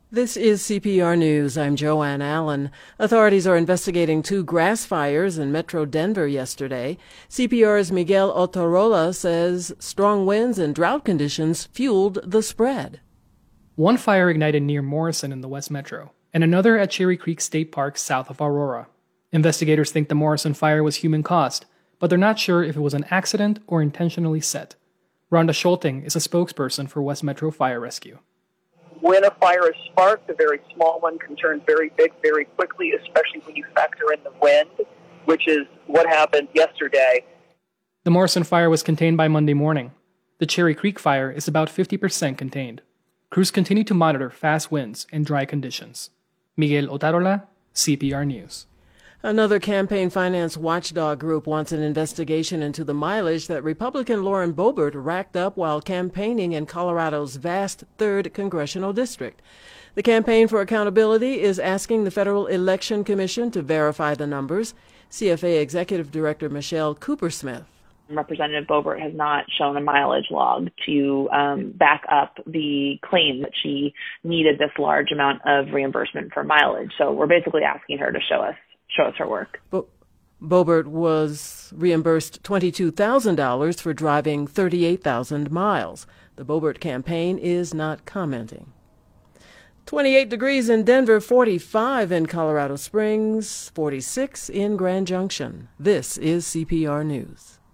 This is CPR News. I'm Joanne Allen. Authorities are investigating two grass fires in Metro Denver yesterday. CPR's Miguel Otorola says strong winds and drought conditions fueled the spread. One fire ignited near Morrison in the West Metro, and another at Cherry Creek State Park south of Aurora. Investigators think the Morrison fire was human-caused, but they're not sure if it was an accident or intentionally set. Rhonda Scholting is a spokesperson for West Metro Fire Rescue. When a fire is sparked, a very small one can turn very big very quickly, especially when you factor in the wind, which is what happened yesterday. The Morrison fire was contained by Monday morning. The Cherry Creek fire is about 50% contained. Crews continue to monitor fast winds and dry conditions. Miguel Otarola, CPR News. Another campaign finance watchdog group wants an investigation into the mileage that Republican Lauren Boebert racked up while campaigning in Colorado's vast 3rd Congressional District. The Campaign for Accountability is asking the Federal Election Commission to verify the numbers. CFA Executive Director Michelle Coopersmith. Representative Boebert has not shown a mileage log to back up the claim that she needed this large amount of reimbursement for mileage. So we're basically asking her to show us her work. Boebert was reimbursed $22,000 for driving 38,000 miles. The Boebert campaign is not commenting. 28 degrees in Denver, 45 in Colorado Springs, 46 in Grand Junction. This is CPR News.